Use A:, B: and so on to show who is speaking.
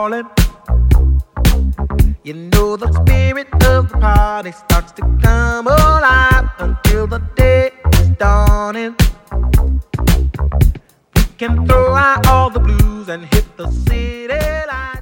A: falling. You know the spirit of the party starts to come alive until the day is dawning. We can throw out all the blues and hit the city lights.